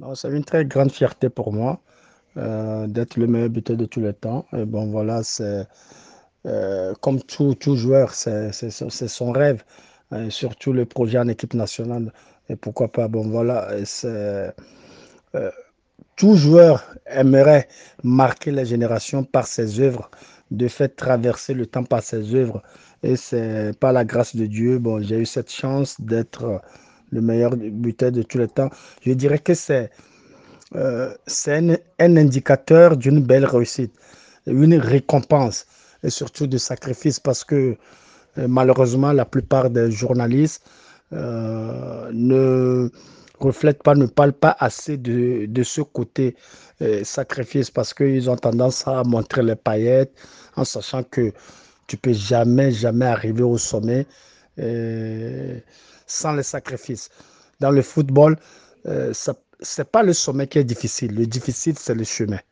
Non, c'est une très grande fierté pour moi d'être le meilleur buteur de tous les temps. Et bon, voilà, c'est comme tout joueur, c'est son rêve, surtout le projet en équipe nationale. Et pourquoi pas, bon, voilà, et euh, tout joueur aimerait marquer les générations par ses œuvres, de fait traverser le temps par ses œuvres. Et c'est par la grâce de Dieu, bon, j'ai eu cette chance d'être le meilleur buteur de tous les temps. Je dirais que c'est un indicateur d'une belle réussite, une récompense et surtout de sacrifice parce que malheureusement, la plupart des journalistes ne reflètent pas, ne parlent pas assez de ce côté sacrifice parce qu'ils ont tendance à montrer les paillettes en sachant que tu peux jamais, jamais arriver au sommet euh, sans les sacrifices. Dans le football, c'est pas le sommet qui est difficile. Le difficile, c'est le chemin.